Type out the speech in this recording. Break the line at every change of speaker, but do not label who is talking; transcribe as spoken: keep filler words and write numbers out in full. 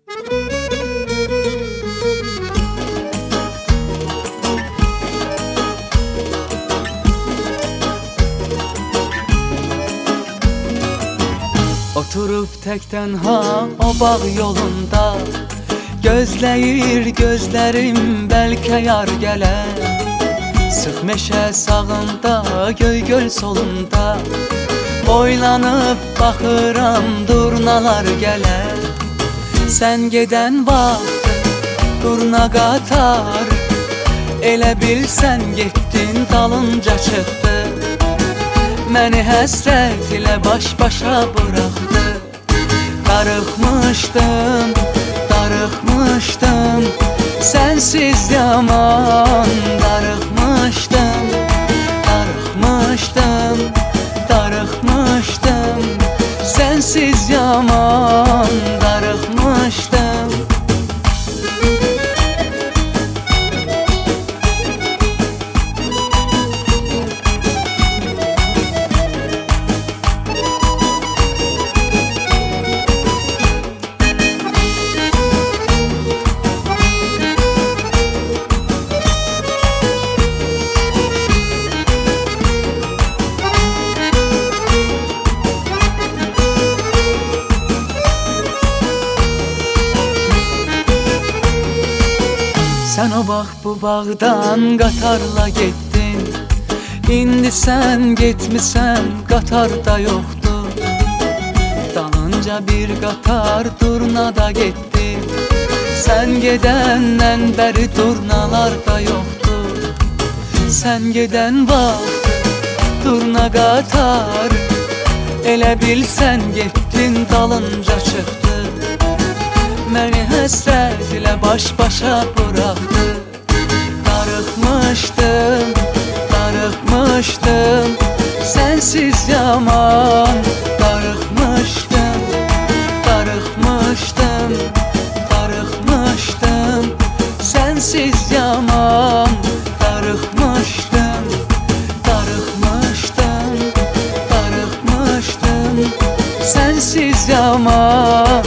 Oturup tek tenha o bağ yolunda, gözləyir gözlərim bəlkə yar gələr. Sıx meşə sağında, göy göl solunda, boylanıb baxıram durnalar gələr. Sən gedən vaxt durna qatar, elə bilsən getdin dalınca çıxdı. Məni həsrət ilə baş-başa buraxdı. Darıxmışdım, darıxmışdım, sənsiz yaman. Darıxmışdım, darıxmışdım, darıxmışdım, sənsiz yaman. Darıxmışdım. Sən o vaxt bu bağdan qatarla getdin, İndi sən getmisən, qatar da yoxdur. Dalınca bir qatar durnada getdi. Sən gedəndən bəri durnalar da yoxdur. Sən gedən vaxt durna qatar, elə bilsən getdin dalınca çıxdı. Məni həsrət ilə baş-başa buraxdı. Darıxmışdım, darıxmışdım, sənsiz yaman. Darıxmışdım, darıxmışdım, darıxmışdım, sənsiz yaman. Darıxmışdım, darıxmışdım, darıxmışdım, sənsiz yaman.